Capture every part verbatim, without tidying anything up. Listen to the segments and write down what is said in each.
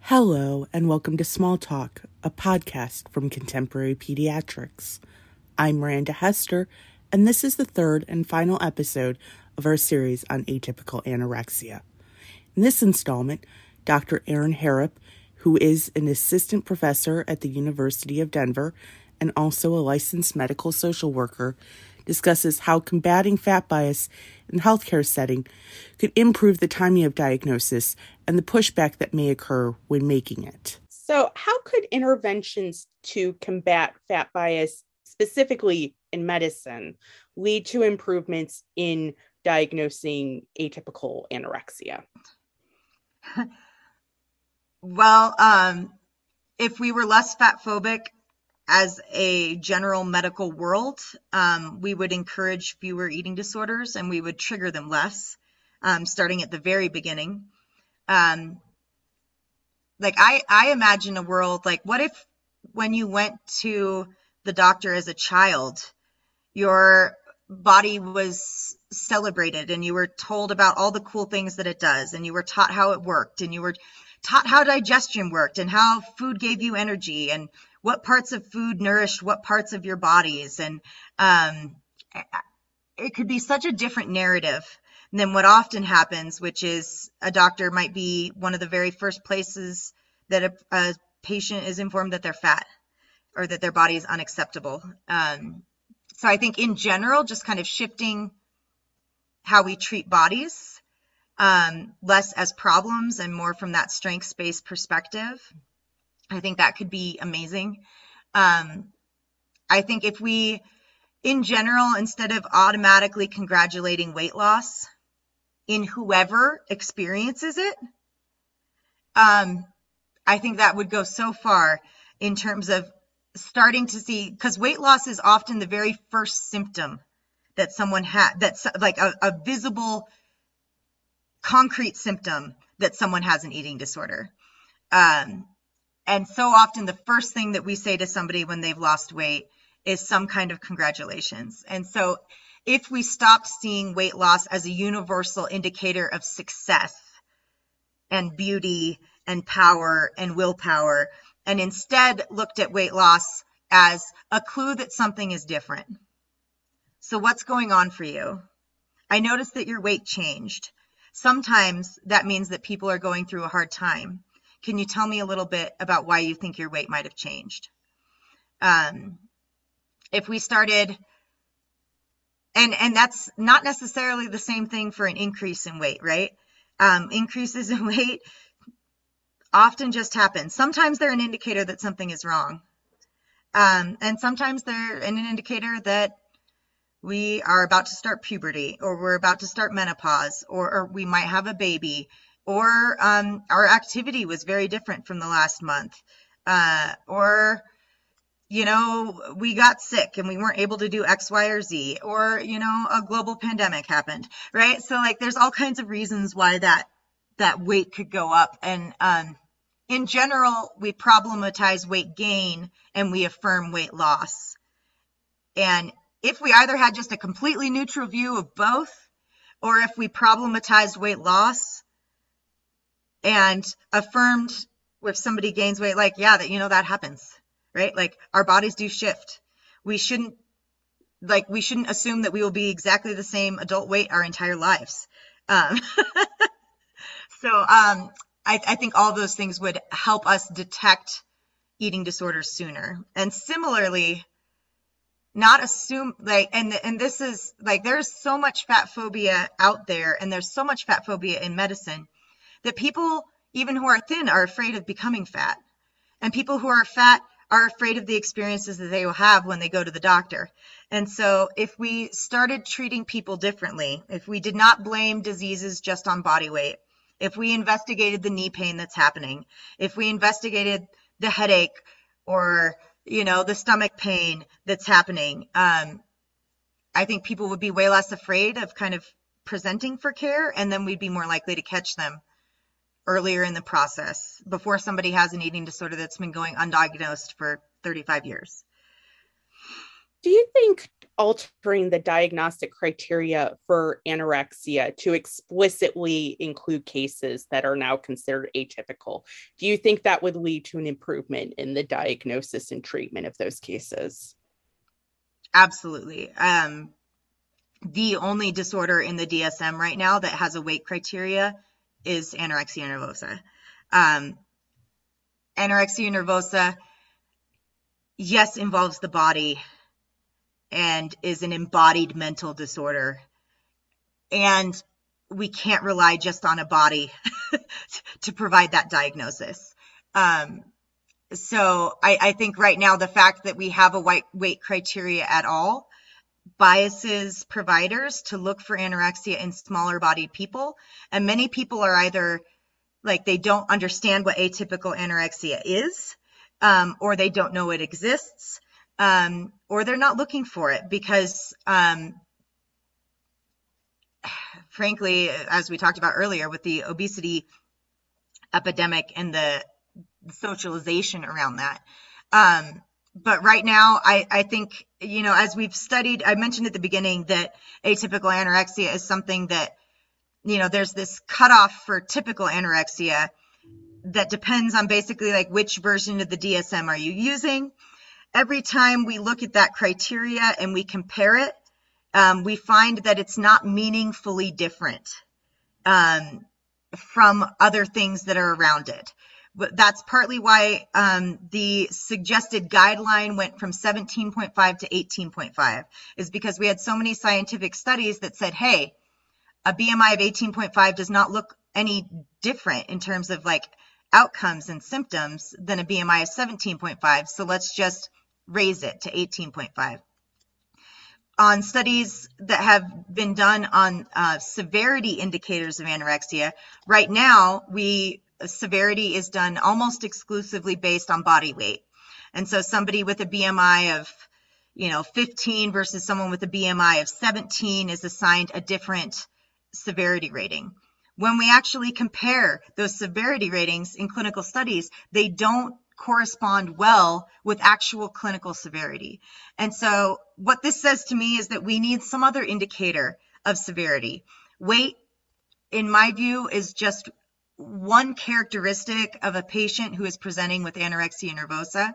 Hello, and welcome to Small Talk, a podcast from Contemporary Pediatrics. I'm Miranda Hester, and this is the third and final episode of our series on atypical anorexia. In this installment, Doctor Erin Harrop, who is an assistant professor at the University of Denver and also a licensed medical social worker, discusses how combating fat bias in the healthcare setting could improve the timing of diagnosis and the pushback that may occur when making it. So, how could interventions to combat fat bias, specifically in medicine, lead to improvements in diagnosing atypical anorexia? Well, um, if we were less fat phobic as a general medical world, um, we would encourage fewer eating disorders and we would trigger them less, um, starting at the very beginning. Um, like I, I imagine a world like, what if when you went to the doctor as a child, your body was celebrated and you were told about all the cool things that it does, and you were taught how it worked, and you were taught how digestion worked and how food gave you energy and what parts of food nourished what parts of your bodies. And um, it could be such a different narrative than what often happens, which is a doctor might be one of the very first places that a, a patient is informed that they're fat or that their body is unacceptable. Um, so I think in general, just kind of shifting how we treat bodies, um, less as problems and more from that strengths-based perspective, I think that could be amazing. Um, I think if we, in general, instead of automatically congratulating weight loss in whoever experiences it, um, I think that would go so far in terms of starting to see, because weight loss is often the very first symptom that someone had, that's like a, a visible, concrete symptom that someone has an eating disorder. Um, And so often the first thing that we say to somebody when they've lost weight is some kind of congratulations. And so if we stopped seeing weight loss as a universal indicator of success and beauty and power and willpower, and instead looked at weight loss as a clue that something is different. So what's going on for you? I noticed that your weight changed. Sometimes that means that people are going through a hard time. Can you tell me a little bit about why you think your weight might have changed? Um, if we started, and, and that's not necessarily the same thing for an increase in weight, right? Um, increases in weight often just happen. Sometimes they're an indicator that something is wrong. Um, and sometimes they're an indicator that we are about to start puberty, or we're about to start menopause, or, or we might have a baby, or um, our activity was very different from the last month, uh, or, you know, we got sick and we weren't able to do X, Y, or Z, or, you know, a global pandemic happened, right? So like there's all kinds of reasons why that that weight could go up. And um, in general, we problematize weight gain and we affirm weight loss. And if we either had just a completely neutral view of both, or if we problematized weight loss and affirmed if somebody gains weight, like, yeah, that, you know, that happens, right? Like our bodies do shift. We shouldn't, like, we shouldn't assume that we will be exactly the same adult weight our entire lives. Um, so um, I, I think all those things would help us detect eating disorders sooner. And similarly, not assume like, and, and this is like, there's so much fat phobia out there, and there's so much fat phobia in medicine that people, even who are thin, are afraid of becoming fat. And people who are fat are afraid of the experiences that they will have when they go to the doctor. And so if we started treating people differently, if we did not blame diseases just on body weight, if we investigated the knee pain that's happening, if we investigated the headache or, you know, the stomach pain that's happening, um, I think people would be way less afraid of kind of presenting for care, and then we'd be more likely to catch them earlier in the process before somebody has an eating disorder that's been going undiagnosed for thirty-five years. Do you think altering the diagnostic criteria for anorexia to explicitly include cases that are now considered atypical. Do you think that would lead to an improvement in the diagnosis and treatment of those cases? Absolutely. Um, the only disorder in the D S M right now that has a weight criteria is anorexia nervosa. Um, anorexia nervosa, yes, involves the body and is an embodied mental disorder. And we can't rely just on a body to provide that diagnosis. Um, so I, I think right now the fact that we have a weight, weight criteria at all biases providers to look for anorexia in smaller bodied people. And many people are either like they don't understand what atypical anorexia is, um, or they don't know it exists, um, or they're not looking for it because, um, frankly, as we talked about earlier with the obesity epidemic and the socialization around that. Um, but right now, I, I think, you know, as we've studied, I mentioned at the beginning that atypical anorexia is something that, you know, there's this cutoff for typical anorexia that depends on basically like which version of the D S M are you using. Every time we look at that criteria and we compare it, um, we find that it's not meaningfully different um, from other things that are around it. But that's partly why um, the suggested guideline went from seventeen point five to eighteen point five, is because we had so many scientific studies that said, hey, a B M I of eighteen point five does not look any different in terms of like outcomes and symptoms than a B M I of seventeen point five. So let's just raise it to eighteen point five. On studies that have been done on uh, severity indicators of anorexia, right now we severity is done almost exclusively based on body weight. And so somebody with a B M I of, you know, fifteen versus someone with a B M I of seventeen is assigned a different severity rating. When we actually compare those severity ratings in clinical studies, they don't correspond well with actual clinical severity. And so what this says to me is that we need some other indicator of severity. Weight, in my view, is just one characteristic of a patient who is presenting with anorexia nervosa.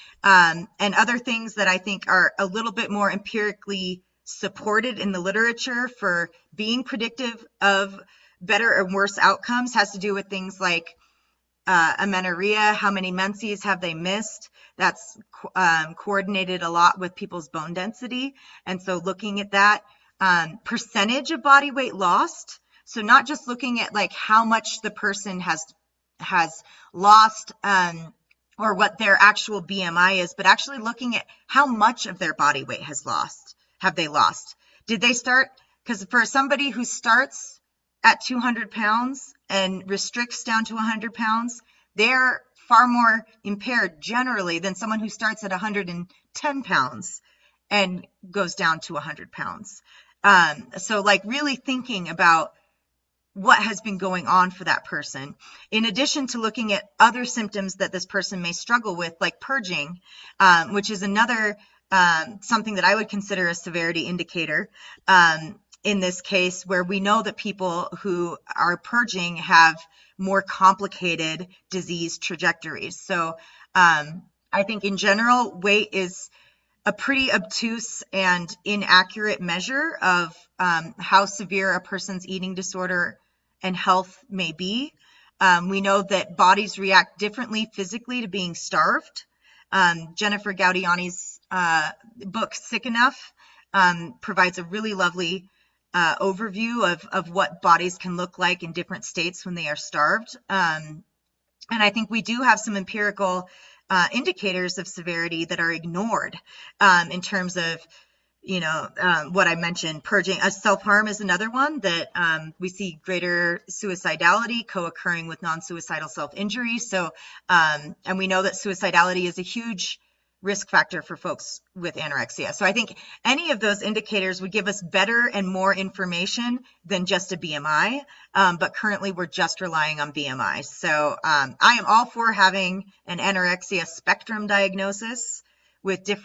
Um, and other things that I think are a little bit more empirically supported in the literature for being predictive of better and worse outcomes has to do with things like uh, amenorrhea, how many menses have they missed? That's um, coordinated a lot with people's bone density. And so looking at that, um, percentage of body weight lost. So not just looking at like how much the person has has lost um, or what their actual B M I is, but actually looking at how much of their body weight has lost, have they lost? Did they start, because for somebody who starts at two hundred pounds and restricts down to one hundred pounds, they're far more impaired generally than someone who starts at one hundred ten pounds and goes down to one hundred pounds. Um, so like really thinking about what has been going on for that person, in addition to looking at other symptoms that this person may struggle with, like purging, um, which is another um, something that I would consider a severity indicator um, in this case, where we know that people who are purging have more complicated disease trajectories. So um, I think in general, weight is a pretty obtuse and inaccurate measure of um, how severe a person's eating disorder and health may be. Um, we know that bodies react differently physically to being starved. Um, Jennifer Gaudiani's uh, book, Sick Enough, um, provides a really lovely uh, overview of, of what bodies can look like in different states when they are starved. Um, and I think we do have some empirical uh, indicators of severity that are ignored um, in terms of you know, um, what I mentioned, purging. Uh, self-harm is another one that um, we see greater suicidality co-occurring with non-suicidal self-injury. So, um, and we know that suicidality is a huge risk factor for folks with anorexia. So I think any of those indicators would give us better and more information than just a B M I. Um, but currently we're just relying on B M I. So um, I am all for having an anorexia spectrum diagnosis with different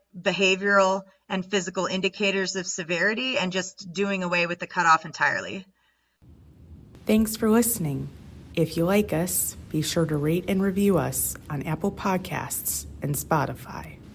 behavioral and physical indicators of severity and just doing away with the cutoff entirely. Thanks for listening. If you like us, be sure to rate and review us on Apple Podcasts and Spotify.